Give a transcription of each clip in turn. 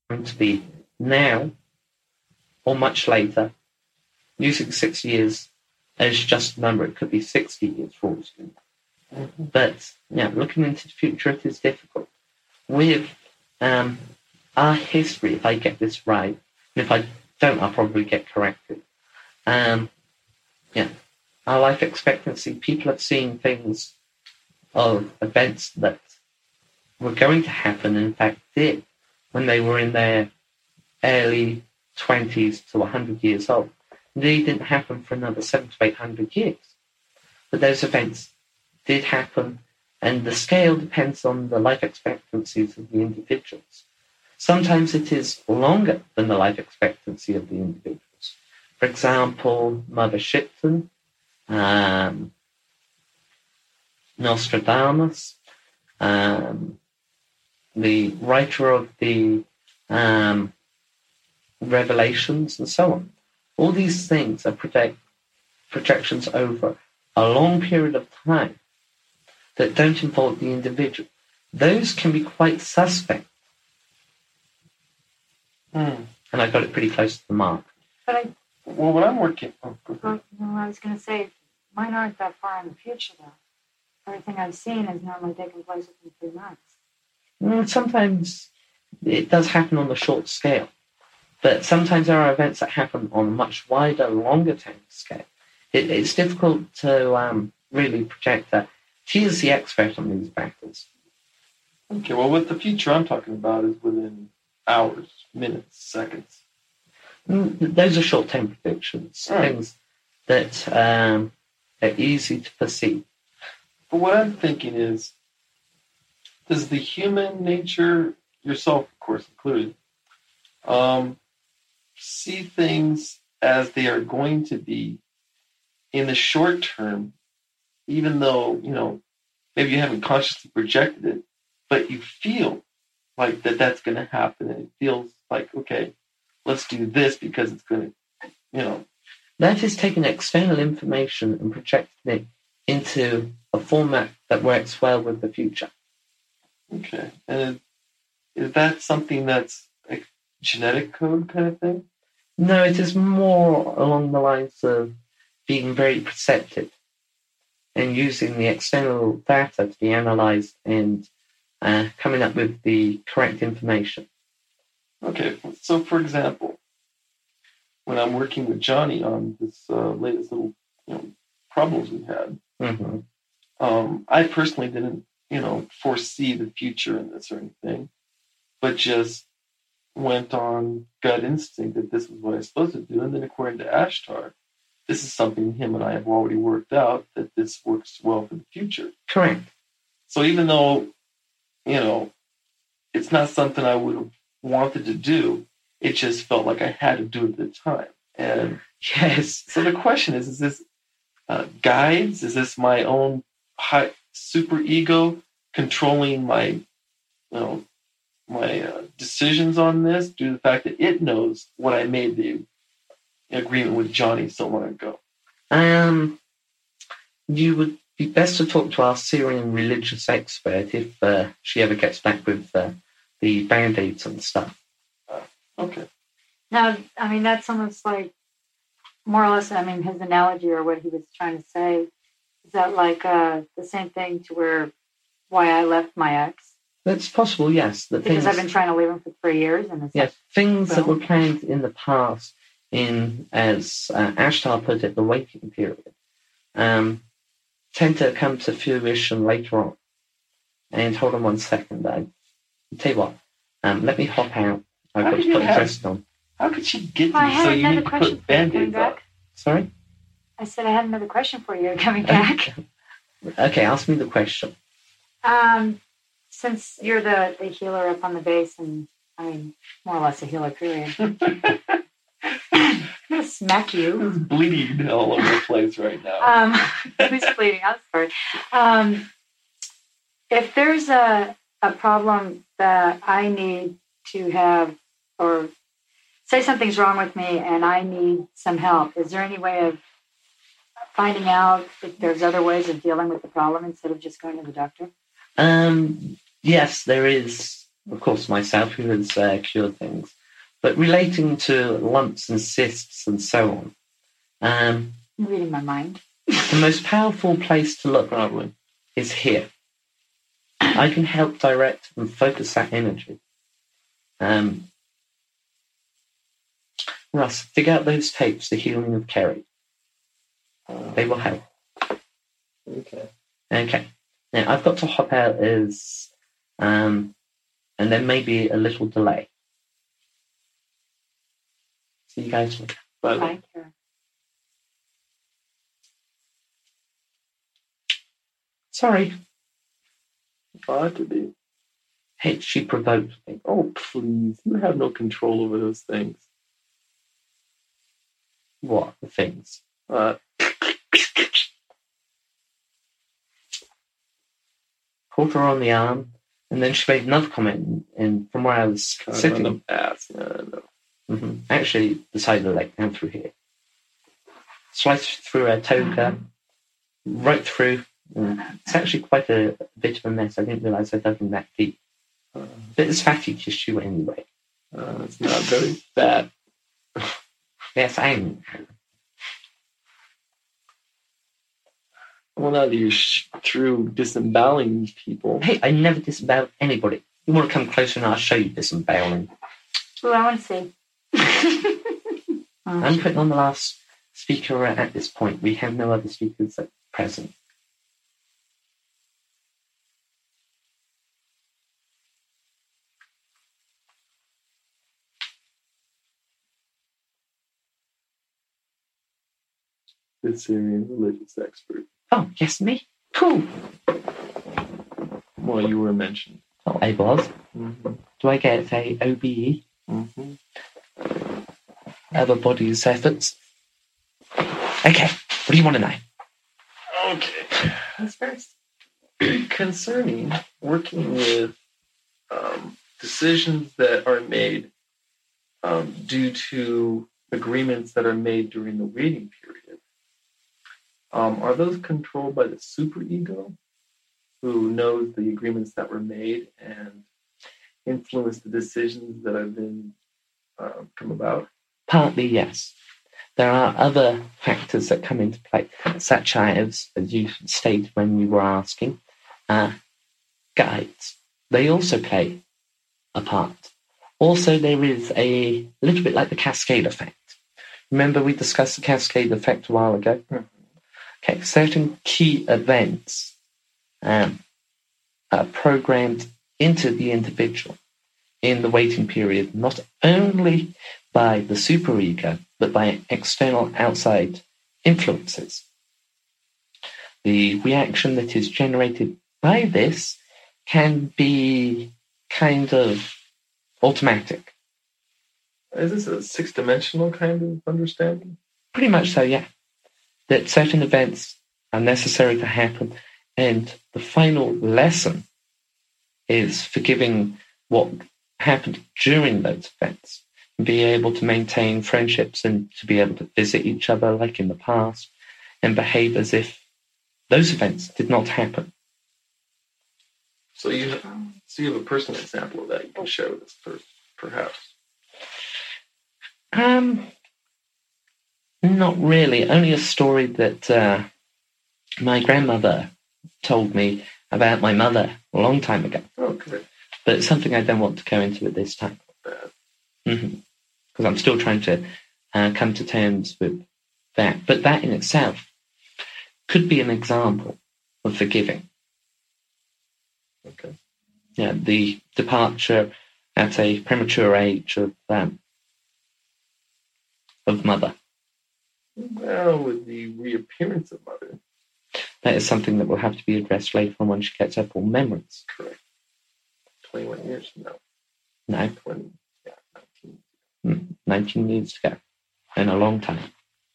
going to be now or much later. Using 6 years as just a number, it could be 60 years for all you know. But looking into the future, it is difficult. With our history, if I get this right, and if I don't, I'll probably get corrected. Our life expectancy, people have seen things of events that were going to happen, and in fact did, when they were in their early 20s to 100 years old. They didn't happen for another 700 to 800 years. But those events did happen, and the scale depends on the life expectancies of the individuals. Sometimes it is longer than the life expectancy of the individuals. For example, Mother Shipton, Nostradamus, the writer of the Revelations, and so on. All these things are projections over a long period of time that don't involve the individual. Those can be quite suspect. And I got it pretty close to the mark. But when I'm working... I was going to say, mine aren't that far in the future, though. Everything I've seen has normally taken place within 3 months. Sometimes it does happen on a short scale. But sometimes there are events that happen on a much wider, longer time scale. It's difficult to really project that. She is the expert on these matters. Okay, well, with the future I'm talking about is within hours, minutes, seconds. Those are short-term predictions, things that are easy to perceive. But what I'm thinking is, does the human nature, yourself, of course, included, see things as they are going to be in the short term, even though, maybe you haven't consciously projected it, but you feel like that's going to happen, and it feels like, okay, let's do this because it's going to, That is taking external information and projecting it into a format that works well with the future. Okay. And is that something that's like genetic code kind of thing? No, it is more along the lines of being very perceptive and using the external data to be analyzed and coming up with the correct information. Okay, so for example, when I'm working with Johnny on this latest little problems we had, I personally didn't foresee the future in this or anything, but just went on gut instinct that this was what I was supposed to do. And then according to Ashtar, this is something him and I have already worked out, that this works well for the future. Correct. So even though, it's not something I would have wanted to do, it just felt like I had to do it at the time. And yes. So the question is this guides? Is this my own high super ego controlling my, my decisions on this due to the fact that it knows what I made the agreement with Johnny so long ago? You would be best to talk to our Syrian religious expert if she ever gets back with the band-aids and stuff. Okay. Now, that's almost like, more or less, his analogy or what he was trying to say, is that like the same thing to why I left my ex? That's possible, yes. Because I've been trying to leave him for 3 years. And yes, things that were planned in the past as Ashtar put it, the waiting period, tend to come to fruition later on. And hold on 1 second, I'll tell you what, let me hop out. I've got to put a dress on. How could she get you so you need to put Band-Aids on? Sorry? I said I had another question for you coming back. Okay, ask me the question. Since you're the healer up on the base, and more or less a healer, period. I'm going to smack you. Who's bleeding all over the place right now? Who's bleeding? I'm sorry. If there's a problem that I need to have, or say something's wrong with me and I need some help, is there any way of finding out if there's other ways of dealing with the problem instead of just going to the doctor? Yes, there is of course, myself, who has cured things. But relating to lumps and cysts and so on, You're reading my mind. the most powerful place to look Probably. is here. I can help direct and focus that energy. Russ, dig out those tapes, The Healing of Kerry. They will help. Okay. Okay. Now, I've got to hop out as, and there may be a little delay. See you guys later. Bye. Bye, Kara. Sorry. Ought to be. Hey, she provoked me. Oh, please. You have no control over those things. What? The things? Uh, Caught her on the arm, and then she made another comment, and from where I was sitting, on the ass. No. actually the side of the leg, down through here. Sliced through her toga, right through. It's actually quite a bit of a mess. I didn't realise I dug in that deep. But it's fatty tissue anyway. It's not very fat. Yes, I am. Well, now that you're through disemboweling people. Hey, I never disemboweled anybody. You want to come closer and I'll show you disemboweling. Oh, I want to see. I'm putting on the last speaker at this point. We have no other speakers at present. The Syrian religious expert. Oh, yes, me? Cool. Well, you were mentioned. Oh, I was. Mm-hmm. Do I get a OBE? Mm-hmm. Other bodies' efforts? Okay, what do you want to know? Okay. That's first. Concerning working with decisions that are made due to agreements that are made during the waiting period, are those controlled by the superego, who knows the agreements that were made and influence the decisions that have been come about? Partly, yes. There are other factors that come into play, such as you stated when you were asking, guides. They also play a part. Also, there is a little bit like the cascade effect. Remember we discussed the cascade effect a while ago? Mm-hmm. Okay, certain key events are programmed into the individual in the waiting period, not only by the superego, but by external outside influences. The reaction that is generated by this can be kind of automatic. Is this a six-dimensional kind of understanding? Pretty much so, yeah. That certain events are necessary to happen, and the final lesson is forgiving what happened during those events, and be able to maintain friendships and to be able to visit each other like in the past, and behave as if those events did not happen. So you have a personal example of that you can share with us, perhaps. Not really. Only a story that my grandmother told me about my mother a long time ago. Okay. But it's something I don't want to go into at this time. Because I'm still trying to come to terms with that. But that in itself could be an example of forgiving. Okay. Yeah, the departure at a premature age of mother. Well, with the reappearance of mother. That is something that will have to be addressed later on when she gets her full memories. Correct. 21 years from now. No. 20, yeah, 19. 19 years to go. And a long time.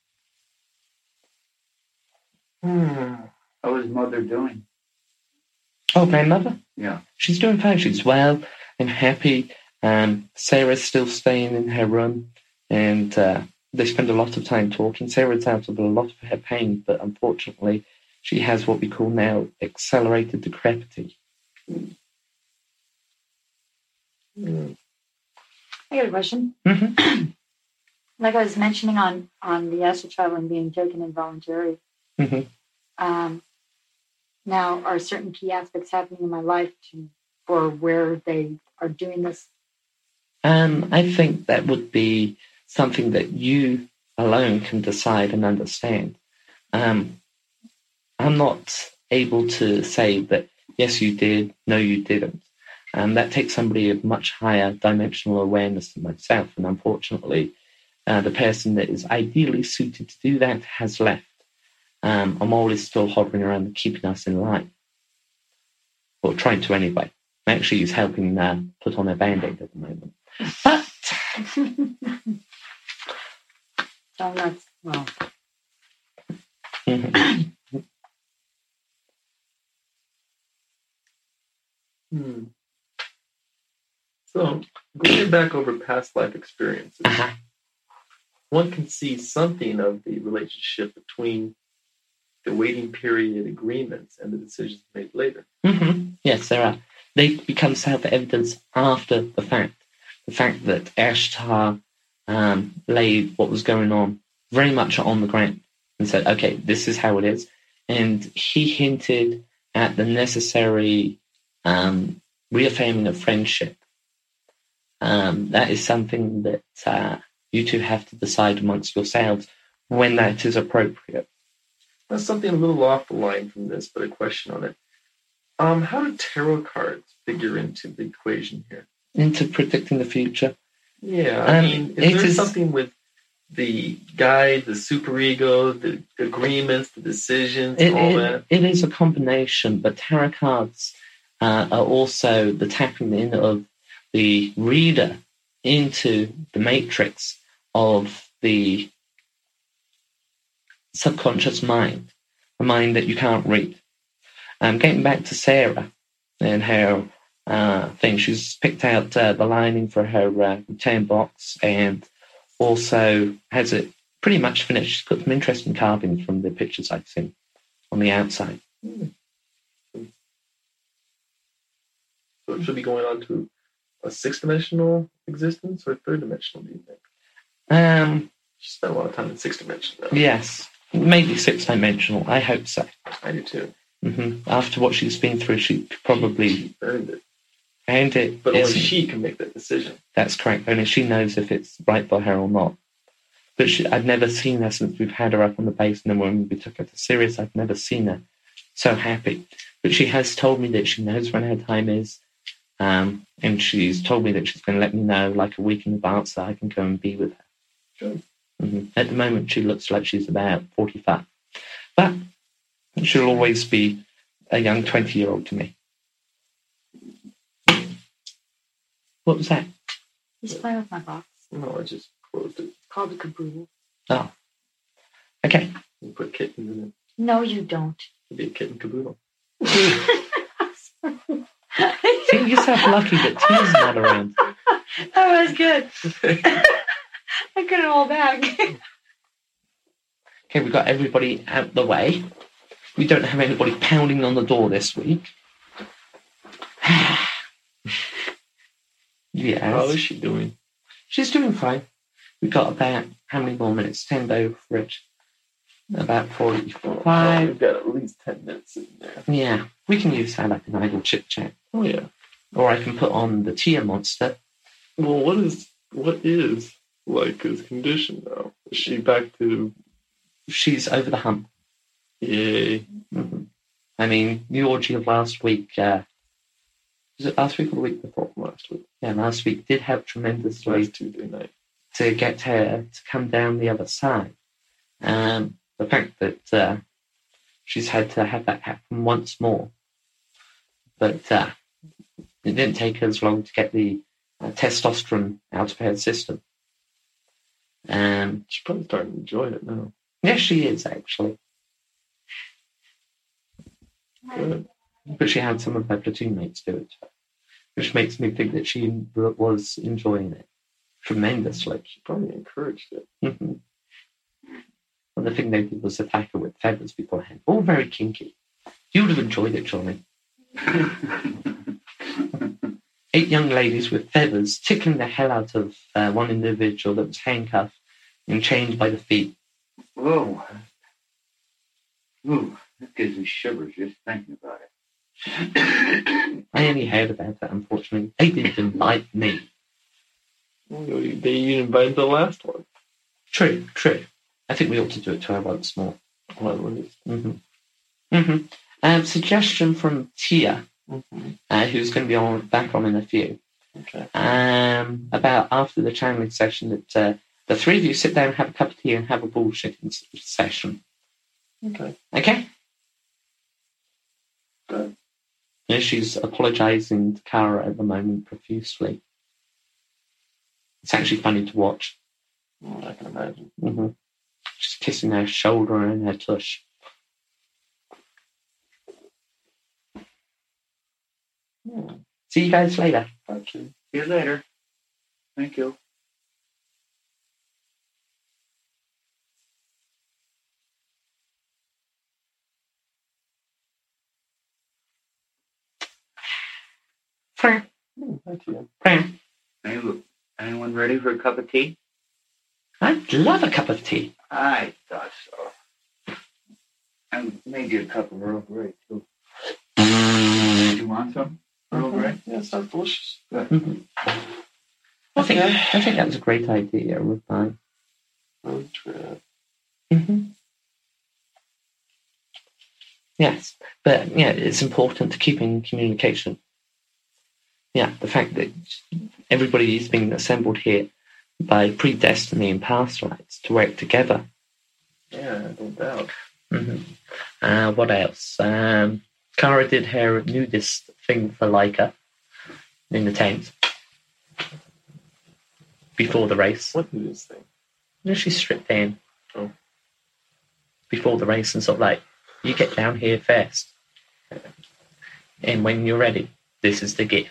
How is mother doing? Oh, grandmother? Yeah. She's doing fine. She's well and happy. Sarah's still staying in her room. And they spend a lot of time talking. Sarah's out of a lot of her pain, but unfortunately, she has what we call now accelerated decrepity. Mm. I got a question. Mm-hmm. Like I was mentioning on the astral traveling being taken involuntary. Mm-hmm. Now, are certain key aspects happening in my life for where they are doing this? I think that would be something that you alone can decide and understand. I'm not able to say that, yes, you did, no, you didn't. That takes somebody of much higher dimensional awareness than myself. And unfortunately, the person that is ideally suited to do that has left. Amol is still hovering around and keeping us in line. Or trying to anyway. Actually, he's helping put on a Band-Aid at the moment. But... So that's, well... So, going back over past life experiences, one can see something of the relationship between the waiting period agreements and the decisions made later. Yes, there are. They become self-evidence after the fact. The fact that Ashtar laid what was going on very much on the ground and said, okay, this is how it is. And he hinted at the necessary reaffirming of friendship. That is something that you two have to decide amongst yourselves when that is appropriate. That's something a little off the line from this, but a question on it. How do tarot cards figure into the equation here? Into predicting the future? Yeah, I mean, is there something with the guide, the superego, the agreements, the decisions, all that? It is a combination, but tarot cards are also the tapping in of the reader into the matrix of the subconscious mind, a mind that you can't read. Getting back to Sarah and her thing, she's picked out the lining for her return box and also has it pretty much finished. She's got some interesting carvings from the pictures I've seen on the outside. So it should be going on to a sixth-dimensional existence or third-dimensional, do you think? She spent a lot of time in sixth-dimensional. Yes, maybe sixth-dimensional. I hope so. I do too. After what she's been through, she probably earned it. Earned it. But only she can make that decision. That's correct. Only she knows if it's right for her or not. But I've never seen her since we've had her up on the base, and then when we took her to Sirius, I've never seen her so happy. But she has told me that she knows when her time is, and she's told me that she's going to let me know like a week in advance that I can go and be with her. Sure. At the moment, she looks like she's about 45. But she'll always be a young 20-year-old to me. What was that? He's playing with my box. No, I just closed it. It's called a caboodle. Oh. Okay. You put kittens in it. No, you don't. It'd be a kitten caboodle. See, you're so lucky that Tina's not around. That was good. I couldn't hold back. Okay, we've got everybody out the way. We don't have anybody pounding on the door this week. Yes. How is she doing? She's doing fine. We've got about, how many more minutes? 10 over for it. About 45. Oh, we've got at least 10 minutes in there. Yeah, we can use that like an idle chit-chat. Oh, yeah. Or I can put on the Tia monster. Well, what is Laika's condition now? Is she back to... She's over the hump. Yay. I mean, the orgy of last week... was it last week or the week before? Last week. Yeah, last week did help tremendously. Last Tuesday night. To get her to come down the other side. The fact that she's had to have that happen once more. But it didn't take her as long to get the testosterone out of her system. She's probably starting to enjoy it now. Yes, she is, actually. Good. But she had some of her platoon mates do it, which makes me think that she was enjoying it tremendously. She probably encouraged it. And the thing they did was attack her with feathers beforehand. All very kinky. You would have enjoyed it, Johnny. 8 young ladies with feathers tickling the hell out of one individual that was handcuffed and chained by the feet. Whoa. Ooh, that gives me shivers just thinking about it. I only heard about that, unfortunately. They didn't invite me. They invited the last one. True. I think we ought to do it to her once more. Suggestion from Tia, who's going to be back on in a few. Okay. About after the channeling session that the 3 of you sit down, have a cup of tea, and have a bullshitting session. Okay. Okay? Good. Yeah, she's apologising to Kara at the moment profusely. It's actually funny to watch. I can imagine. Just kissing her shoulder and her tush. See you guys later. Okay. See you later. Thank you. Prayer. Anyone ready for a cup of tea? I'd love a cup of tea. I thought so. And maybe a cup of Earl Grey, too. Do you want some Earl Grey? Yeah, it sounds delicious. I think that was a great idea with mine. Road trip. Yes, but yeah, it's important to keep in communication. Yeah, the fact that everybody is being assembled here by predestiny and past lives to work together. Yeah, no doubt. What else? Kara did her nudist thing for Laika in the tent before the race. What nudist thing? She stripped down before the race and sort of like, you get down here first. And when you're ready, this is the gift.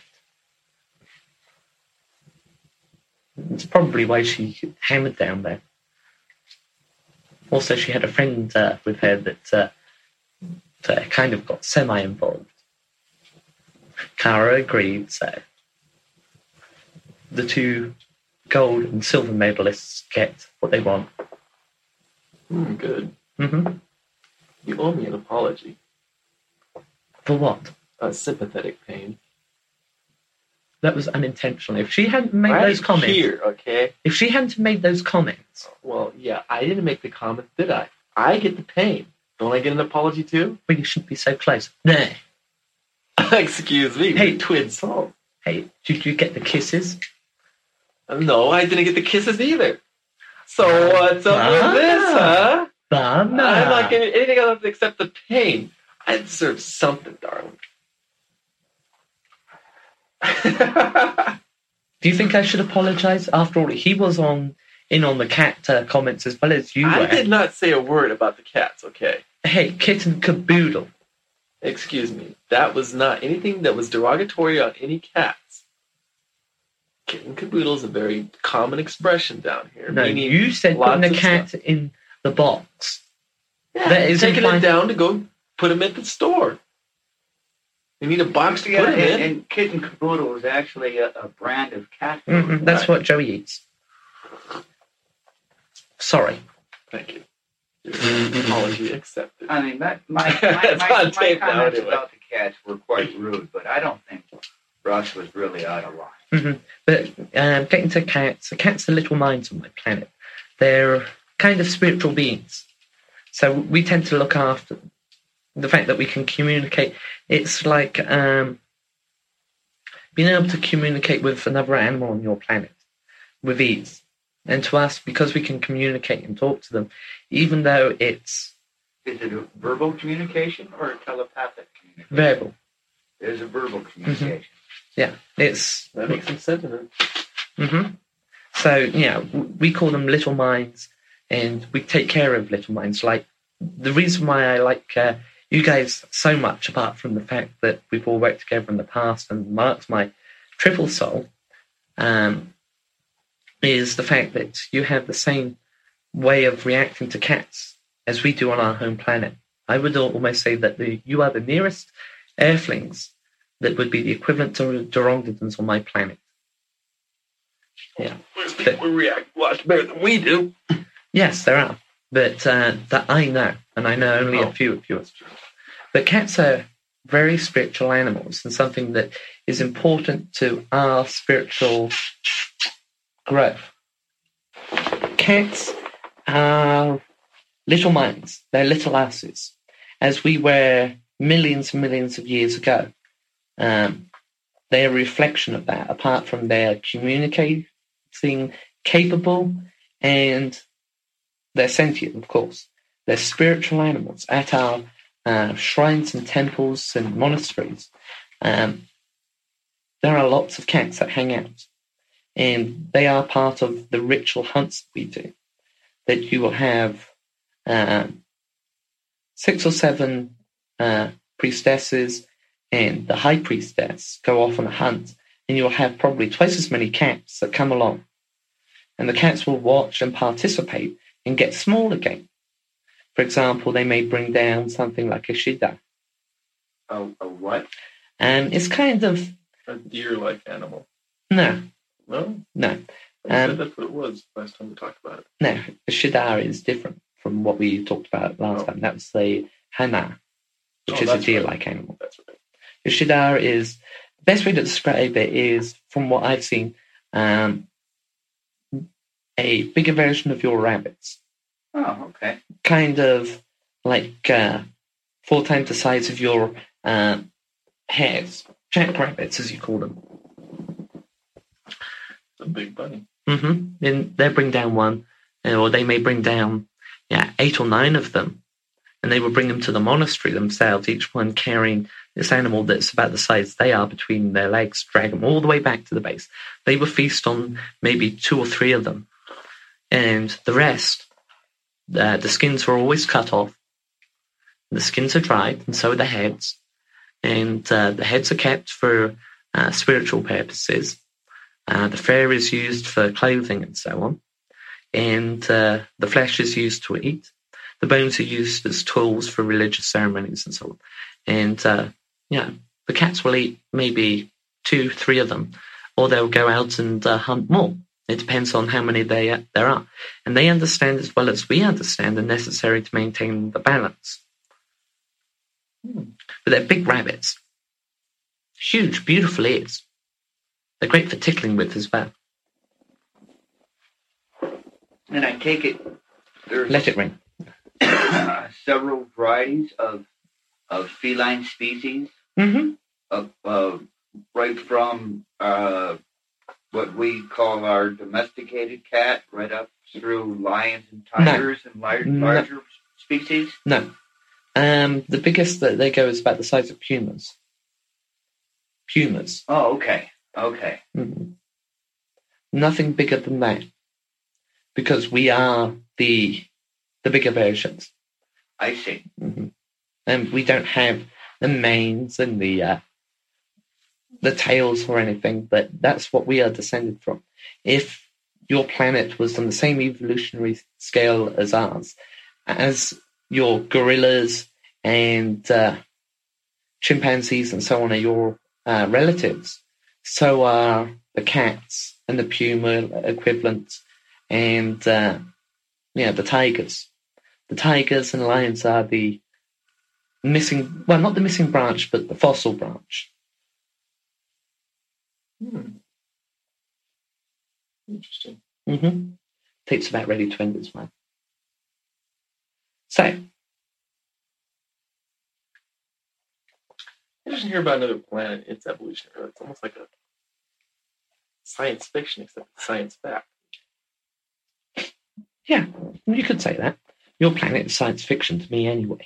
It's probably why she hammered down there. Also, she had a friend with her that kind of got semi-involved. Kara agreed, so the 2 gold and silver medalists get what they want. Good. You owe me an apology. For what? Sympathetic pain. That was unintentional. If she hadn't made those comments... Here, okay? If she hadn't made those comments... Well, yeah, I didn't make the comment, did I? I get the pain. Don't I get an apology too? Well, you shouldn't be so close. No. Excuse me. Hey, twin soul. Hey, did you get the kisses? No, I didn't get the kisses either. So what's up with this, huh? I'm not giving anything else except the pain. I deserve something, darling. Do you think I should apologize? After all, he was in on the cat comments as well as you were. I did not say a word about the cats, okay? Hey, kitten caboodle. Excuse me. That was not anything that was derogatory on any cats. Kitten caboodle is a very common expression down here. No, you said putting a cat in the box. Yeah, that is taking it down to go put him at the store. You need a box to put him in. And Kitten Caboodle is actually a brand of cat food. That's what Joey eats. Sorry. Thank you. Apology accepted. I mean, my comments about the cats were quite rude, but I don't think Russ was really out of line. But getting to cats, the cats are little minds on my planet. They're kind of spiritual beings. So we tend to look after them. The fact that we can communicate, it's like being able to communicate with another animal on your planet with ease. And to us, because we can communicate and talk to them, even though it's... Is it a verbal communication or a telepathic communication? Verbal. There's a verbal communication. Yeah, it's... That makes some sense in it. So, yeah, we call them little minds, and we take care of little minds. Like, the reason why I like... you guys so much, apart from the fact that we've all worked together in the past and Mark's my triple soul, is the fact that you have the same way of reacting to cats as we do on our home planet. I would almost say that you are the nearest earthlings that would be the equivalent to pteranodons on my planet. Yeah. There's people who react much better than we do. Yes, there are. But that I know, and I know only a few of yours. But cats are very spiritual animals, and something that is important to our spiritual growth. Cats are little minds. They're little asses, as we were millions and millions of years ago. They're a reflection of that, apart from their communicating capable, and they're sentient, of course. They're spiritual animals. At our shrines and temples and monasteries, there are lots of cats that hang out, and they are part of the ritual hunts we do. That you will have 6 or 7 priestesses and the high priestess go off on a hunt, and you'll have probably twice as many cats that come along. And the cats will watch and participate and get smaller game. For example, they may bring down something like a shida. A what? And it's kind of... A deer-like animal. No. No? No. I said that's what it was last time we talked about it. No, the shida is different from what we talked about last time. That was the hana, which is a deer-like animal. That's right. The shida is... The best way to describe it is, from what I've seen, a bigger version of your rabbits. Oh, okay. Kind of like 4 times the size of your hares. Jackrabbits, as you call them. It's a big bunny. Mm-hmm. And they bring down one, or they may bring down 8 or 9 of them. And they will bring them to the monastery themselves, each one carrying this animal that's about the size they are between their legs, drag them all the way back to the base. They will feast on maybe 2 or 3 of them. And the rest, the skins are always cut off. The skins are dried, and so are the heads. And the heads are kept for spiritual purposes. The fur is used for clothing and so on. And the flesh is used to eat. The bones are used as tools for religious ceremonies and so on. And, the cats will eat maybe 2, 3 of them, or they'll go out and hunt more. It depends on how many there are. And they understand as well as we understand the necessary to maintain the balance. But they're big rabbits. Huge, beautiful ears. They're great for tickling with as well. And I take it there's Let it ring. several varieties of feline species, Mm-hmm. right from what we call our domesticated cat, right up through lions and tigers and larger species. No. The biggest that they go is about the size of pumas. Pumas. Oh, okay. Okay. Mm-hmm. Nothing bigger than that. Because we are the bigger versions. I see. Mm-hmm. And we don't have the manes and the tails or anything, but that's what we are descended from. If your planet was on the same evolutionary scale as ours, as your gorillas and chimpanzees and so on are your relatives, so are the cats and the puma equivalent and the tigers. The tigers and lions are the missing, well, not the missing branch, but the fossil branch. Interesting. Mm-hmm. Takes about ready to end as well. So, I just hear about another planet, its evolution. It's almost like a science fiction, except it's science fact. yeah, you could say that. Your planet is science fiction to me anyway.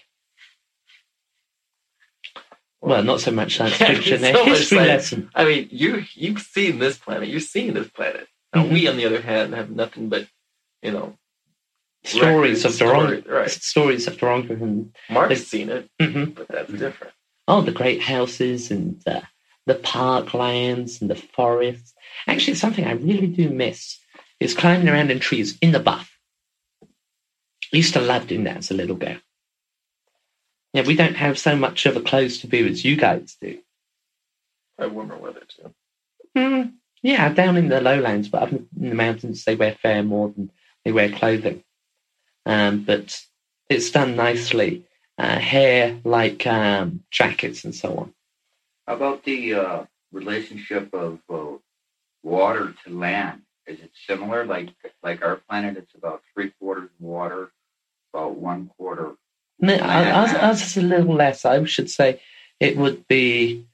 Well, not so much science fiction, a history lesson. I mean, you've seen this planet. You've seen this planet. Now, we, on the other hand, have nothing but, stories of Durango. Right. Stories of Durango. And Mark's seen it, mm-hmm. but that's different. Oh, the great houses and the parklands and the forests. Actually, something I really do miss is climbing around in trees in the buff. I used to love doing that as a little girl. Yeah, we don't have so much of a closed taboo as you guys do. warmer weather too. Yeah, down in the lowlands, but up in the mountains, they wear far more than they wear clothing. But it's done nicely. Hair like jackets and so on. How about the relationship of water to land? Is it similar? Like our planet, it's about 3/4 water, about 1/4. No, ours is a little less. I should say it would be,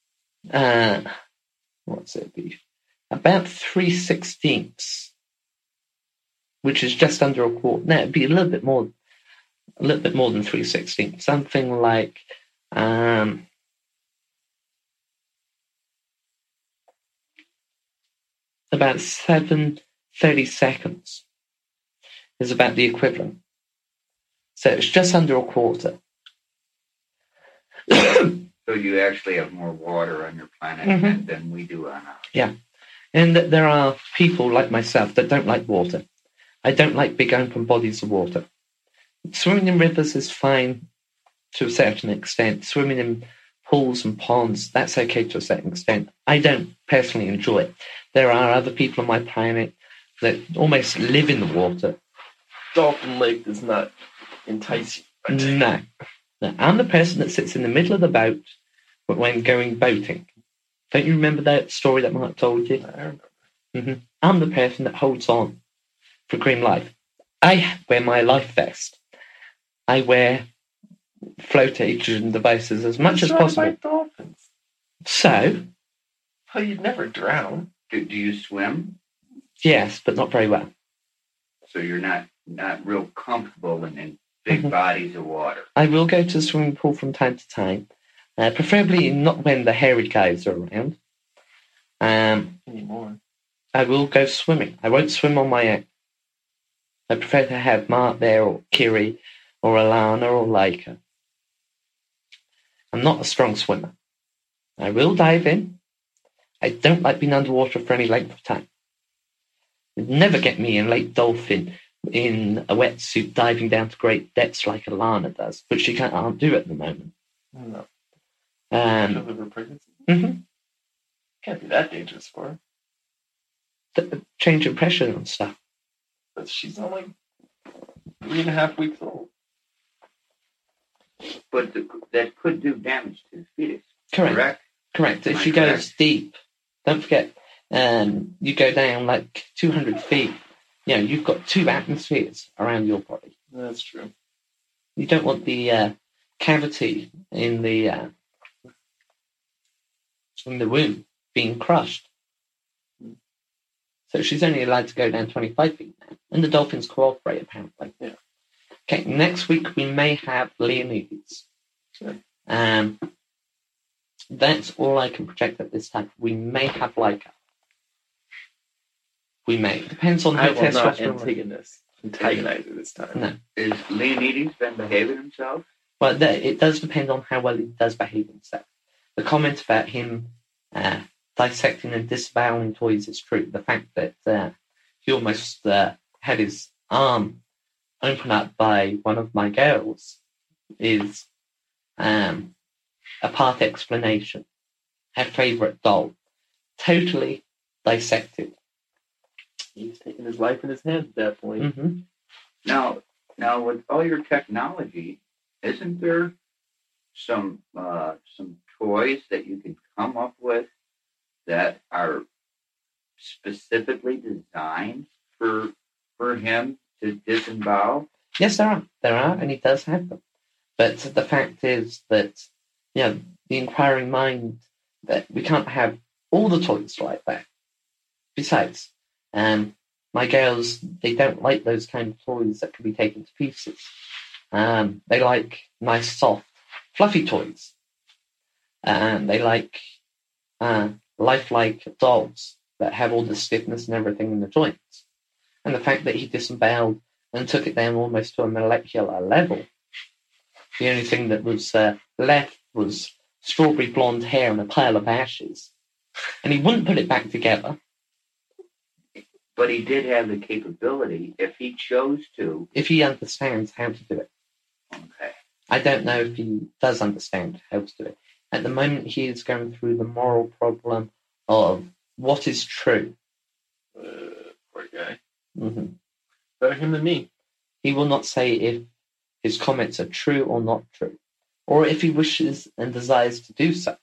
what's it be? About 3/16, which is just under a quarter. No, it'd be a little bit more than 3/16. Something like about 7/30 seconds is about the equivalent. So it's just under a quarter. So you actually have more water on your planet than we do on ours. Yeah. And there are people like myself that don't like water. I don't like big open bodies of water. Swimming in rivers is fine to a certain extent. Swimming in pools and ponds, that's okay to a certain extent. I don't personally enjoy it. There are other people on my planet that almost live in the water. Dolphin Lake does not entice you. No. I'm the person that sits in the middle of the boat when going boating. Don't you remember that story that Mark told you? I remember. I'm the person that holds on for green life. I wear my life vest. I wear flotation devices as much as possible. By dolphins. So? Well, you'd never drown. Do you swim? Yes, but not very well. So you're not real comfortable in big bodies of water. I will go to the swimming pool from time to time, preferably not when the hairy guys are around. Anymore. I will go swimming. I won't swim on my own. I prefer to have Mark there, or Kiri, or Alana, or Laika. I'm not a strong swimmer. I will dive in. I don't like being underwater for any length of time. You'd never get me in Lake Dolphin in a wetsuit diving down to great depths like Alana does, which she can't do at the moment. No. Because of her pregnancy? Can't be that dangerous for her. Change in pressure and stuff. But she's only 3.5 weeks old. But that could do damage to the fetus. Correct. If she goes deep, don't forget, you go down like 200 feet. You know, you've got 2 atmospheres around your body. That's true. You don't want the cavity in the womb being crushed. So she's only allowed to go down 25 feet now. And the dolphins cooperate, apparently. Yeah. Okay, next week we may have Leonides. Sure. That's all I can project at this time. We may have Laika. We may. Depends on how antagonize her this time. No. Is Leonides been behaving himself? Well, it does depend on how well he does behave himself. The comment about him dissecting and disavowing toys is true. The fact that he almost had his arm open up by one of my girls is a part explanation. Her favourite doll. Totally dissected. He's taking his life in his hands at that point. Now, with all your technology, isn't there some toys that you can come up with that are specifically designed for him to disembowel? Yes, there are, and he does have them. But the fact is that, the inquiring mind, that we can't have all the toys like that. Besides, my girls, they don't like those kind of toys that can be taken to pieces. They like nice, soft, fluffy toys. And they like lifelike dolls that have all the stiffness and everything in the joints. And the fact that he disemboweled and took it down almost to a molecular level, the only thing that was left was strawberry blonde hair and a pile of ashes. And he wouldn't put it back together. But he did have the capability, if he chose to. If he understands how to do it. Okay. I don't know if he does understand how to do it. At the moment, he is going through the moral problem of what is true. Poor guy. Mm-hmm. Better him than me. He will not say if his comments are true or not true, or if he wishes and desires to do so.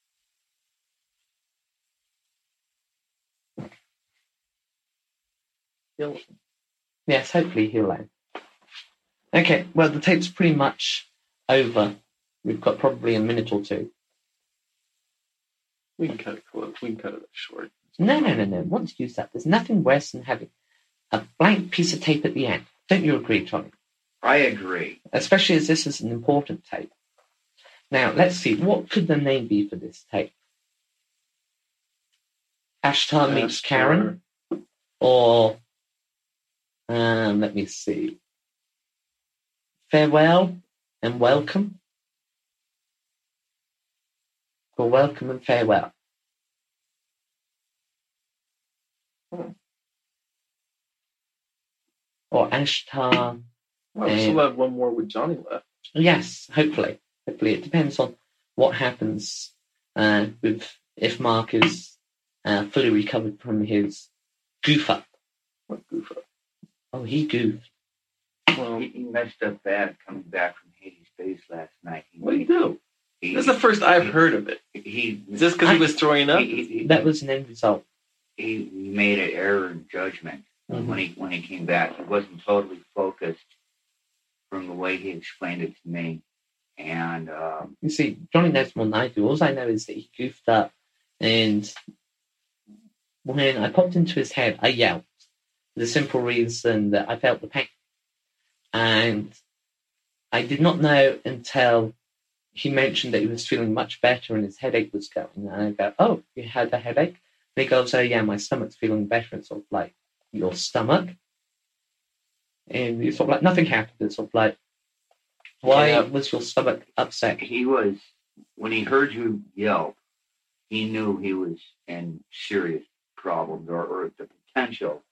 Yes, hopefully he'll learn. Okay, well, the tape's pretty much over. We've got probably a minute or two. We can cut it close. We can cut it short. No. Once used that, there's nothing worse than having a blank piece of tape at the end. Don't you agree, Johnny? I agree. Especially as this is an important tape. Now, let's see. What could the name be for this tape? Ashtar meets Karen? Or, let me see. Farewell and welcome? Or welcome and farewell? Or Ashtar. Well, we still have one more with Johnny left. Yes, hopefully. Hopefully. It depends on what happens if Mark is fully recovered from his goof up. What goof up? Oh, he goofed. Well, he messed up bad coming back from Hades' base last night. What did he do? This is the first I've heard of it. Is this because he was throwing up? That was an end result. He made an error in judgment when he came back. He wasn't totally focused from the way he explained it to me. And you see, Johnny knows more than I do. All I know is that he goofed up, and when I popped into his head, I yelled for the simple reason that I felt the pain. And I did not know until he mentioned that he was feeling much better and his headache was going. And I go, oh, you had a headache? And he goes, oh, yeah, my stomach's feeling better. It's sort of like, your stomach? And it's sort of like, nothing happened. It's sort of like, why was your stomach upset? He was, when he heard you yell, he knew he was in serious problems or the potential